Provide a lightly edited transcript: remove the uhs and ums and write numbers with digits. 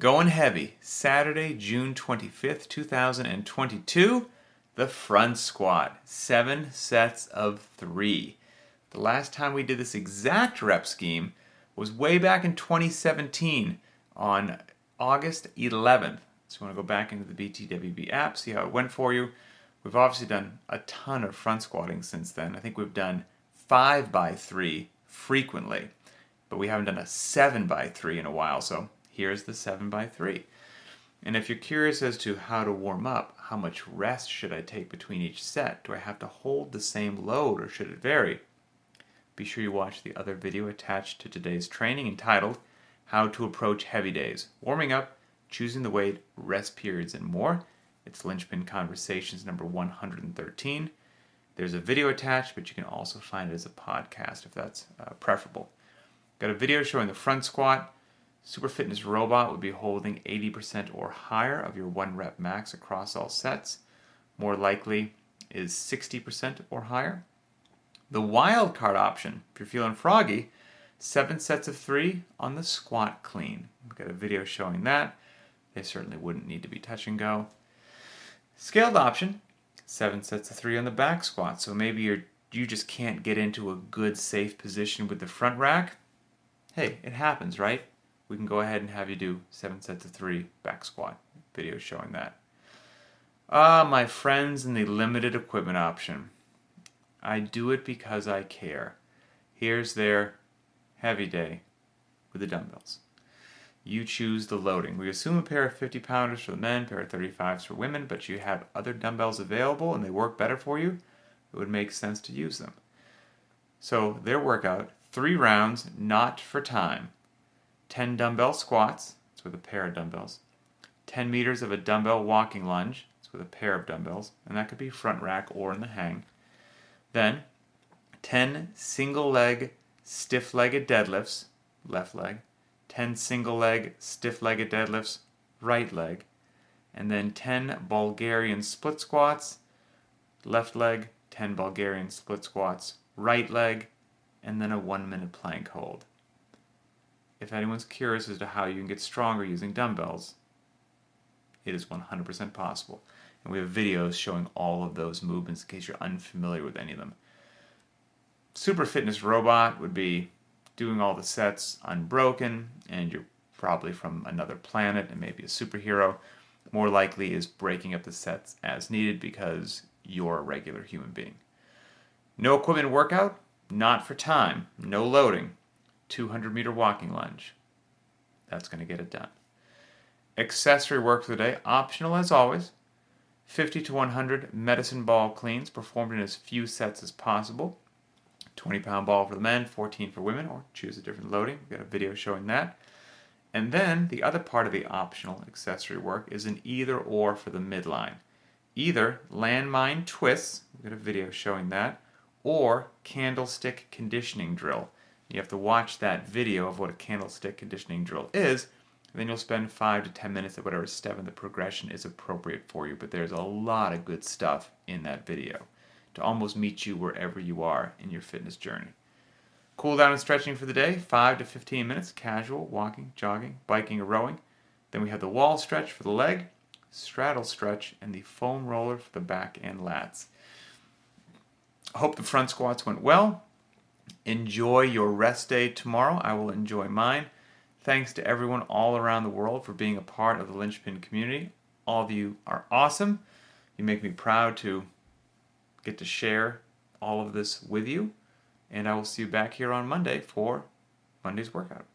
Going heavy, Saturday, June 25th, 2022, the front squat, 7 sets of 3. The last time we did this exact rep scheme was way back in 2017 on August 11th. So you want to go back into the BTWB app, see how it went for you. We've obviously done a ton of front squatting since then. I think we've done 5x3 frequently, but we haven't done a 7x3 in a while, so here's the 7x3. And if you're curious as to how to warm up, how much rest should I take between each set? Do I have to hold the same load or should it vary? Be sure you watch the other video attached to today's training entitled How to Approach Heavy Days, Warming Up, Choosing the Weight, Rest Periods, and More. It's Linchpin Conversations number 113. There's a video attached, but you can also find it as a podcast if that's preferable. Got a video showing the front squat. Super Fitness Robot would be holding 80% or higher of your 1 rep max across all sets. More likely is 60% or higher. The wild card option, if you're feeling froggy, 7 sets of 3 on the squat clean. We've got a video showing that. They certainly wouldn't need to be touch and go. Scaled option, 7 sets of 3 on the back squat. So maybe you just can't get into a good safe position with the front rack. Hey, it happens, right? We can go ahead and have you do 7 sets of 3 back squat. Video showing that. My friends in the limited equipment option. I do it because I care. Here's their heavy day with the dumbbells. You choose the loading. We assume a pair of 50 pounders for the men, a pair of 35s for women, but you have other dumbbells available and they work better for you, it would make sense to use them. So their workout, 3 rounds, not for time. 10 dumbbell squats, that's with a pair of dumbbells. 10 meters of a dumbbell walking lunge, that's with a pair of dumbbells, and that could be front rack or in the hang. Then 10 single leg stiff-legged deadlifts, left leg. 10 single leg stiff-legged deadlifts, right leg. And then 10 Bulgarian split squats, left leg. 10 Bulgarian split squats, right leg. And then a 1-minute plank hold. If anyone's curious as to how you can get stronger using dumbbells, it is 100% possible. And we have videos showing all of those movements in case you're unfamiliar with any of them. Super Fitness Robot would be doing all the sets unbroken, and you're probably from another planet and maybe a superhero. More likely is breaking up the sets as needed because you're a regular human being. No equipment workout, not for time, no loading. 200-meter walking lunge. That's going to get it done. Accessory work for the day, optional as always. 50 to 100 medicine ball cleans performed in as few sets as possible. 20-pound ball for the men, 14 for women, or choose a different loading. We've got a video showing that. And then the other part of the optional accessory work is an either or for the midline. Either landmine twists, we've got a video showing that, or candlestick conditioning drill. You have to watch that video of what a candlestick conditioning drill is, and then you'll spend 5 to 10 minutes at whatever step in the progression is appropriate for you. But there's a lot of good stuff in that video to almost meet you wherever you are in your fitness journey. Cool down and stretching for the day, 5 to 15 minutes, casual, walking, jogging, biking, or rowing. Then we have the wall stretch for the leg, straddle stretch, and the foam roller for the back and lats. I hope the front squats went well. Enjoy your rest day tomorrow. I will enjoy mine. Thanks to everyone all around the world for being a part of the Linchpin community. All of you are awesome. You make me proud to get to share all of this with you. And I will see you back here on Monday for Monday's workout.